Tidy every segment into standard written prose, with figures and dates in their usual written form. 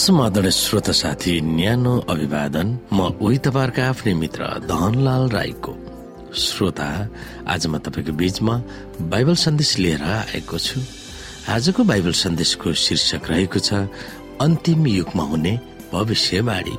समाधान श्रोता साथी न्यानो अभिवादन। म उही तपाईहरुका आफ्नै मित्र धनलाल राईको। श्रोता, आज म तपाईको बीचमा बाइबल सन्देश लिएर आएको छु। आजको बाइबल सन्देशको शीर्षक रहेको छ अन्तिम युगमा हुने भविष्यवाणी।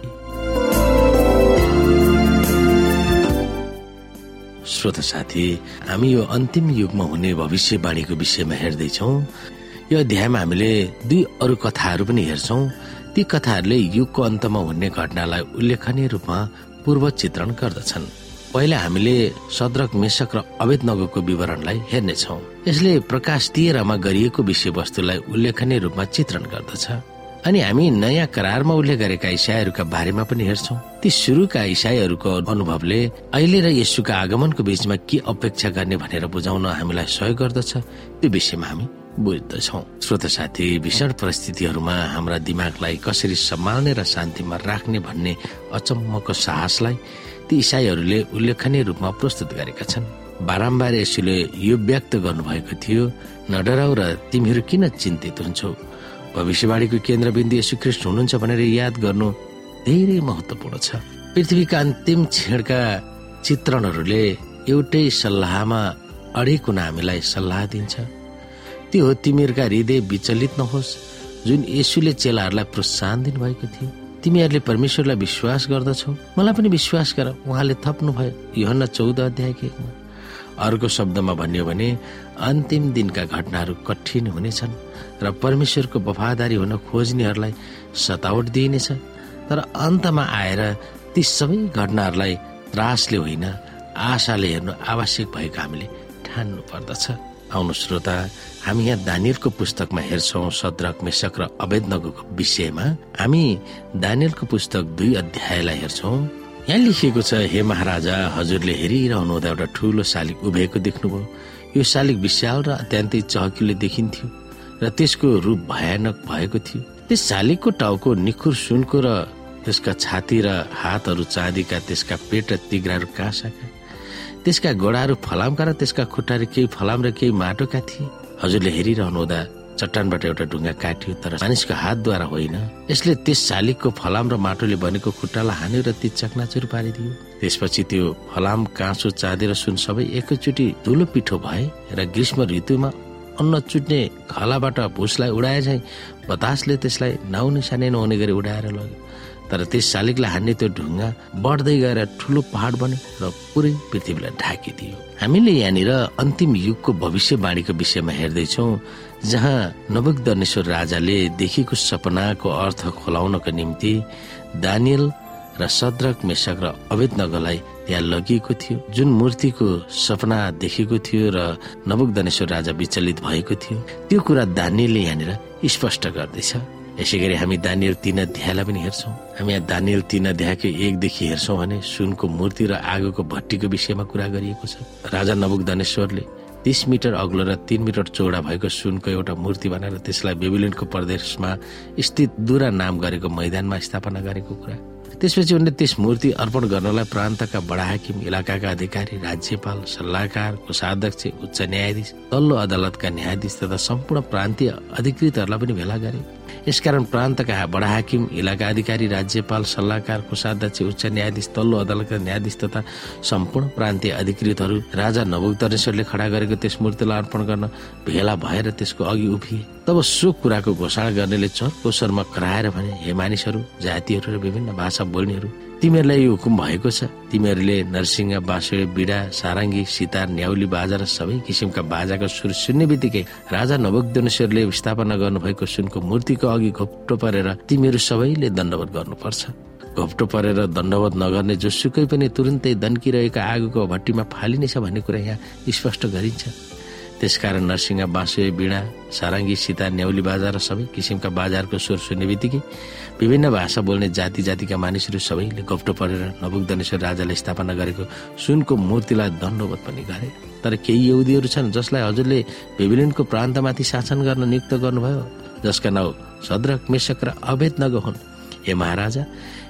श्रोता साथी, हामी यो अन्तिम युगमा हुने भविष्यवाणीको विषयमा हेर्दैछौँ। यो अध्यायमा हामीले दुई अरू कथाहरू पनि हेर्छौँ। ती कथाहरूले युगको अन्तमा हुने घटनालाई उल्लेखनीय रूपमा पूर्व चित्रण गर्दछन्। पहिला हामीले सद्रक, मेशक र अबेदनगोको विवरणलाई हेर्नेछौँ। यसले प्रकाश 13 गरिएको विषयवस्तुलाई उल्लेखनीय रूपमा चित्रण गर्दछ। अनि हामी नयाँ करारमा उल्लेख गरेका ईसाईहरूका बारेमा पनि हेर्छौँ। ती सुरुका ईसाईहरूको अनुभवले अहिले र येशूका आगमनको बीचमा के अपेक्षा गर्ने भनेर बुझाउन हामीलाई सहयोग गर्दछ। त्यो विषयमा हामी बुझ्दछौँ। श्रोता साथी, भीषण परिस्थितिहरूमा हाम्रा दिमागलाई कसरी सम्हाल्ने र शान्तिमा राख्ने भन्ने अचम्मको साहसलाई ती ईसाईहरूले उल्लेखनीय रूपमा प्रस्तुत गरेका छन्। बारम्बार यसले यो व्यक्त गर्नुभएको थियो, नडराउ र तिमीहरू किन चिन्तित हुन्छौ। भविष्यवाणीको केन्द्रबिन्दु येशू ख्रीष्ट हुनुहुन्छ भनेर याद गर्नु धेरै महत्वपूर्ण छ। पृथ्वीका अन्तिम क्षणका चित्रणहरूले एउटै सल्लाहमा अडेको हामीलाई सल्लाह दिन्छ। त्यो हो, तिमीहरूका हृदय विचलित नहोस्, जुन येशूले चेलाहरूलाई प्रोत्साहन दिनुभएको थियो। तिमीहरूले परमेश्वरलाई विश्वास गर्दछौ, मलाई पनि विश्वास गर, उहाँले थप्नुभयो। यूहन्ना 14:1। अर्को शब्दमा भन्यो भने अन्तिम दिनका घटनाहरू कठिन हुनेछन् र परमेश्वरको वफादारी हुन खोज्नेहरूलाई सतावट दिइनेछ। तर अन्तमा आएर ती सबै घटनाहरूलाई त्रासले होइन, आशाले हेर्नु आवश्यक भएको हामीले ठान्नु पर्दछ। आउनु श्रोता, हामी यहाँ दानियलको पुस्तकमा हेर्छौँ सद्रक, मेशक र अबेदनगोको विषयमा। हामी दानियलको पुस्तक 2 अध्यायलाई हेर्छौँ। यहाँ लेखिएको छ, हे महाराजा, हजुरले हेरिरहनु हुँदा एउटा ठूलो शालिग उभिएको देख्नुभयो। यो शालिग विशाल र अत्यन्तै चहकिलो देखिन्थ्यो र त्यसको रूप भयानक भएको थियो। त्यस शालिगको टाउको निखुर सुनको र त्यसका छाती र हातहरू चाँदीका, त्यसका पेट र तिघ्राहरू काँसाका, त्यसका गोडाहरू फलामका र त्यसका खुट्टाहरू केही फलाम र केही माटोका थिए। हजुरले हेरिरहनु हुँदा चट्टानबाट एउटा ढुङ्गा काटियो, तर मानिसको हातद्वारा होइन। यसले त्यस शालिगको फलाम र माटोले बनेको खुट्टालाई हान्यो र ती चकनाचुर पारिदियो। त्यसपछि त्यो फलाम, काँसो, चाँदी र सुन सबै एकैचोटि धुलो पिठो भए र ग्रीष्म ऋतुमा अन्न चुट्ने खलाबाट भुसलाई उडाए झैं बतासले त्यसलाई नाउनिसानै नहुने गरी उडाएर लग्यो। तर त्यस शालिगलाई हान्ने त्यो ढुङ्गा बढ्दै गएर ठूलो पहाड बन्यो र पुरै पृथ्वीलाई ढाकिदियो। हामीले यहाँनिर अन्तिम युगको भविष्यवाणीको विषयमा हेर्दैछौँ, जहाँ नबुकदनेश्वर राजाले देखेको सपनाको अर्थ खोलाउनको निम्ति दानियल र सद्रक, मेशक र अबेदनगोलाई त्यहाँ लगिएको थियो। जुन मूर्तिको सपना देखेको थियो र नबुकदनेश्वर राजा विचलित भएको थियो, त्यो कुरा दानियलले यहाँनिर स्पष्ट गर्दैछ। यसै गरी हामी दानियल 3 अध्यायलाई पनि हेर्छौँ। हामी यहाँ दानियल 3 अध्यायको 1देखि हेर्छौँ भने सुनको मूर्ति र आगोको भट्टीको विषयमा कुरा गरिएको छ। राजा नबुकदनेश्वरले 30 मिटर अग्लो र 3 मिटर चौडा भएको सुनको एउटा मूर्ति बनाएर त्यसलाई बेबिलोनको प्रदेशमा स्थित दुरा नाम गरेको मैदानमा स्थापना गरेको कुरा। त्यसपछि उनले त्यस मूर्ति अर्पण गर्नलाई प्रान्तका बडा हाकिम, इलाकाका अधिकारी, राज्यपाल, सल्लाहकार, कोषाध्यक्ष, उच्च न्यायाधीश, तल्लो अदालतका न्यायाधीश तथा सम्पूर्ण प्रान्तीय अधिकृतहरूलाई पनि भेला गरे। यसकारण प्रान्तका बडा हाकिम, इलाका अधिकारी, राज्यपाल, सल्लाहकार, कोषाध्यक्ष, उच्च न्यायाधीश, तल्लो अदालतका न्यायाधीश तथा सम्पूर्ण प्रान्तीय अधिकृतहरू राजा नबुकदनेश्वरले खडा गरेको त्यस मूर्तिलाई अर्पण गर्न भेला भएर त्यसको अघि उभिए। तब सो कुराको घोषणा गर्नेले चर्को स्वरमा कराएर भने, हे मानिसहरू, जातिहरू र विभिन्न भाषा बोल्नेहरू, तिमीहरूलाई यो हुकुम भएको छ, तिमीहरूले नरसिंह, बाँसुरी, बिडा, सारङ्गी, सितार, न्याउली, बाजा र सबै किसिमका बाजाको सुर सुन्ने बित्तिकै राजा नबुकदनेश्वरले स्थापना गर्नुभएको सुनको मूर्तिको अघि घोप्टो परेर तिमीहरू सबैले दण्डवत गर्नुपर्छ। घोप्टो परेर दण्डवत नगर्ने जोसुकै पनि तुरुन्तै दन्किरहेका आगोको भट्टीमा फालिनेछ भन्ने कुरा यहाँ स्पष्ट गरिन्छ। त्यसकारण नरसिंह, बाँसुरी, बिडा, सारङ्गी, सितार, न्याउली, बाजा र सबै किसिमका बाजाहरूको स्वर सुन्ने बित्तिकै विभिन्न भाषा बोल्ने जाति जातिका मानिसहरू सबैले घोप्टो परेर नबुकदनेश्वर राजाले स्थापना गरेको सुनको मूर्तिलाई दण्डवत पनि गरे। तर केही यहुदीहरू छन् जसलाई हजुरले बेबिलोनको प्रान्तमाथि शासन गर्न नियुक्त गर्नुभयो, जसका नाउँ सद्रक, मेशक र अबेदनगो हुन्। हे महाराजा,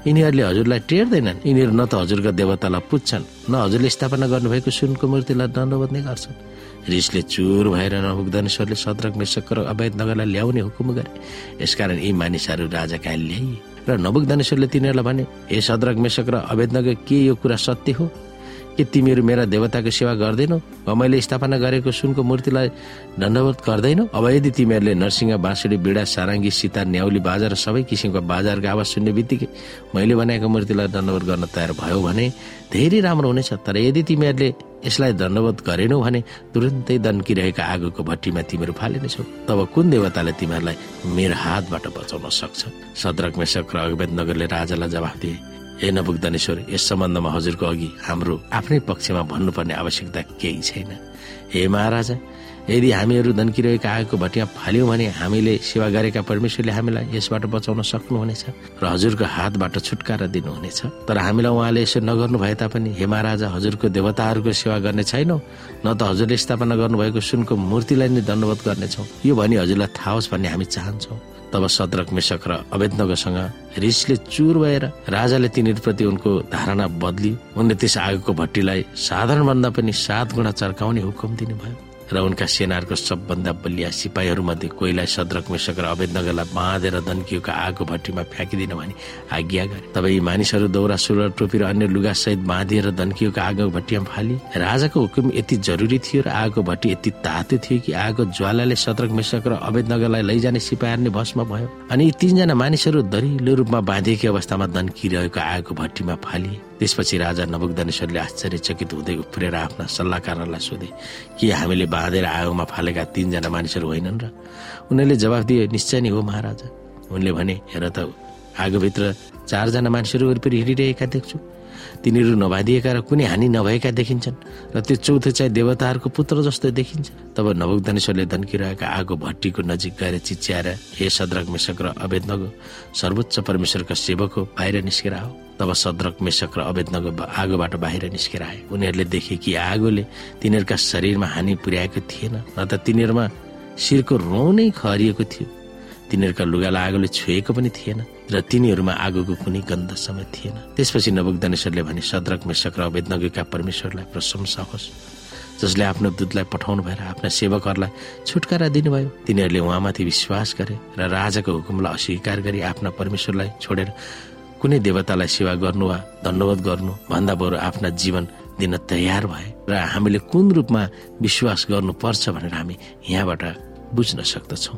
यिनीहरूले हजुरलाई टेर्दैनन्। यिनीहरू न त हजुरका देवतालाई पुज्छन्, न हजुरले स्थापना गर्नुभएको सुनको मूर्तिलाई दण्डवत नै गर्छन्। रिसले चुर भएर नबुकदनेश्वरले शद्रक मेशक र अबेदनगोलाई ल्याउने हुकुम गरे। यसकारण यी मानिसहरू राजा कहाँ ल्याइए र नबुकदनेश्वरले तिनीहरूलाई भने, हे शद्रक मेशक र अबेदनगो, के यो कुरा सत्य हो? के तिमीहरू मेरा देवताको सेवा गर्दैनौ वा मैले स्थापना गरेको सुनको मूर्तिलाई दण्डवत गर्दैनौ? अब यदि तिमीहरूले नरसिंह, बाँसुरी, बिडा, सारङ्गी, सितार, न्याउली, बाजा र सबै किसिमको बाजाहरूको आवाज सुन्ने बित्तिकै मैले बनाएको मूर्तिलाई दण्डवत गर्न तयार भयो भने धेरै राम्रो हुनेछ। तर यदि तिमीहरूले यसलाई दण्डवत गरेनौ भने तुरन्तै दन्किरहेका आगोको भट्टीमा तिमीहरू फालिनेछौ। तब कुन देवताले तिमीहरूलाई मेरो हातबाट बचाउन सक्छ? शद्रक, मेशक र अबेदनगोले राजालाई जवाफ दिए, हे नबुकदनेश्वर, यस सम्बन्धमा हजुरको अघि हाम्रो आफ्नै पक्षमा भन्नुपर्ने आवश्यकता केही छैन। हे महाराजा, यदि हामीहरू दन्किरहेका आगोको भट्टीमा फाल्यौं भने हामीले सेवा गरेका परमेश्वरले हामीलाई यसबाट बचाउन सक्नुहुनेछ र हजुरको हातबाट छुटकारा दिनुहुनेछ। तर हामीलाई उहाँले यसो नगर्नु भए तापनि हे महाराजा, हजुरको देवताहरूको सेवा गर्ने छैनौं, न त हजुरले स्थापना गर्नुभएको सुनको मूर्तिलाई नै दण्डवत गर्नेछौँ। यो भनी हजुरलाई थाहा होस् भन्ने हामी चाहन्छौँ। तब शद्रक, मेशक र अबेदनगोसँग रिसले चुर भएर राजाले तिनीहरूप्रति उनको धारणा बदली उनले त्यस आगोको भट्टीलाई साधारण भन्दा पनि 7 गुणा चर्काउने हुकुम दिनुभयो र उनका सेनाहरूको सबभन्दा बलिया सिपाहीहरू मध्ये कोहीलाई शद्रक, मेशक र अबेदनगोलाई बाँधेर दन्किएको आगो भट्टीमा फ्याँकिदिन भनी आज्ञा गरे। तब यी मानिसहरू दौरा, सुरुवाल, टोपी र अन्य लुगा सहित बाँधिएर दन्किएको आगो भट्टीमा फालिए। राजाको हुकुम यति जरुरी थियो र आगो भट्टी यति तातो थियो कि आगो ज्वालाले शद्रक, मेशक र अबेदनगोलाई लैजाने सिपाहीहरूले भस्म भयो। अनि यी 3 जना मानिसहरू दरिलो रूपमा बाँधिएकै अवस्थामा दन्किरहेको आगो भट्टीमा फालिए। त्यसपछि राजा नबुकदनेश्वरले आश्चर्यचकित हुँदै उफ्रेर आफ्ना सल्लाहकारलाई सोधे, के हामीले बाँधेर आगोमा फालेका 3 जना मानिसहरू होइनन् र? उनीहरूले जवाफ दिए, निश्चय नै हो महाराजा। उनले भने, हेर त, आगोभित्र 4 जना मानिसहरू वरिपरि हिँडिरहेका देख्छु। तिनीहरू नबाँधिएका र कुनै हानि नभएका देखिन्छन् र त्यो चौथो चाहिँ देवताहरूको पुत्र जस्तो देखिन्छ। तब नबुकदनेश्वरले दन्किरहेका आगो भट्टीको नजिक गएर चिच्याएर, हे शद्रक, मेशक र अबेदनगो, सर्वोच्च परमेश्वरका सेवक हो, बाहिर निस्केर आओ। तब शद्रक, मेशक र अबेदनगो आगोबाट बाहिर निस्केर आए। उनीहरूले देखे कि आगोले तिनीहरूका शरीरमा हानि पुर्याएको थिएन, न त तिनीहरूमा शिरको रौँ नै खरिएको थियो। तिनीहरूका लुगालाई आगोले छुएको पनि थिएन र तिनीहरूमा आगोको कुनै गन्ध समेत थिएन। त्यसपछि नबुकदनेश्वरले भने, शद्रक, मेशक र अबेदनगोका परमेश्वरलाई प्रशंसा होस्, जसले आफ्नो दूतलाई पठाउनु भएर आफ्ना सेवकहरूलाई छुटकारा दिनुभयो। तिनीहरूले उहाँमाथि विश्वास गरे र राजाको हुकुमलाई अस्वीकार गरी आफ्ना परमेश्वरलाई छोडेर कुनै देवतालाई सेवा गर्नु वा दण्डवत गर्नु भन्दा बरु आफ्ना जीवन दिन तयार भए र हामीले कुन रूपमा विश्वास गर्नुपर्छ भनेर हामी यहाँबाट बुझ्न सक्दछौँ।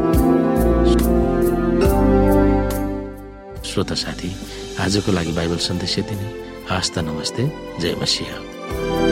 श्रोता साथी, आजको लागि बाइबल सन्देश यति नै। हस्त, नमस्ते, जय मसीह।